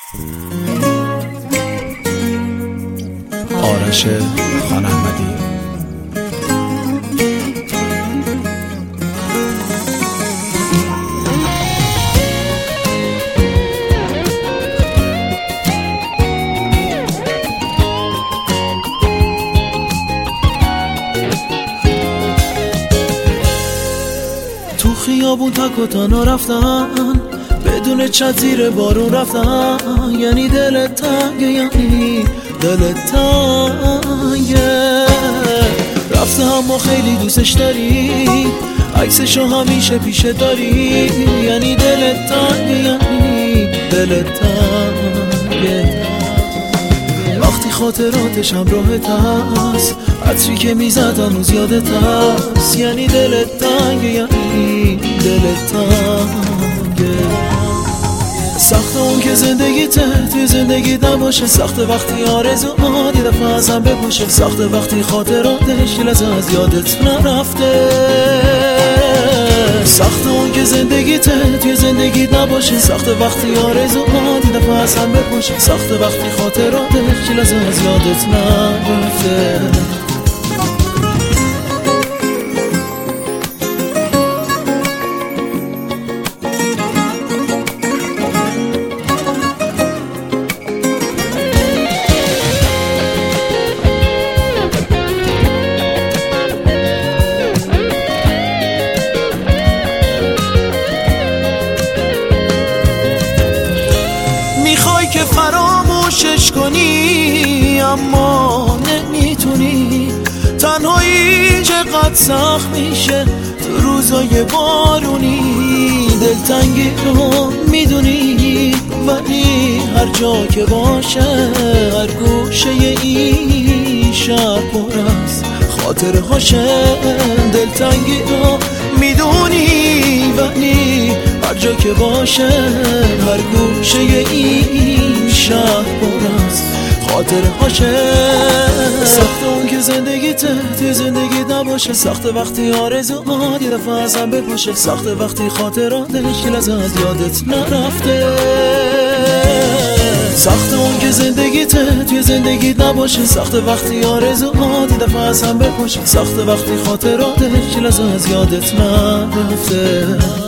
آرش خان احمدی. تو خیابون تک و تنها رفتن، بدون چت زیر بارون رفتن، یعنی دلت تنگه، یعنی دلت تنگه. رفته اما خیلی دوستش داری، عکسشو همیشه پیشه داری، یعنی دلت تنگه، یعنی دلت تنگه. وقتی خاطراتش همراهت هست، عطری که میزد هنوز یادت هست، یعنی دلت تنگه، یعنی دلت تنگه. سخت اون که زندگیته توی زندگی نباشه، سخت وقتی آرزوات یه دفعه ازم بپاشه، سخت وقتی خاطراتش یه لحظه از یادت نرفته. سخت اون که زندگیته توی زندگی نباشه، سخت وقتی آرزوات یه دفعه ازم بپاشه، سخت وقتی خاطراتش یه لحظه از یادت نرفته. میخوای که فراموشش کنی اما نمیتونی، تنهایی چقدر سخت میشه تو روزای بارونی. دلتنگی رو میدونی ولی هر جا که باشه، هر گوشه این شهر پر از خاطره هاشه. دلتنگی رو میدونی ولی هر جا که باشه، هر گوشه این شهر پر از خاطره هاشه. سخت اون که زندگیته توی زندگی نباشه، سخت وقتی آرزوات یه دفعه ازم بپاشه، سخت وقتی خاطراتش یه لحظه از یادت نرفته. سخت اون که زندگیته توی زندگی نباشه، سخت وقتی آرزوات یه دفعه ازم بپاشه، سخت وقتی خاطراتش یه لحظه از یادت نرفته.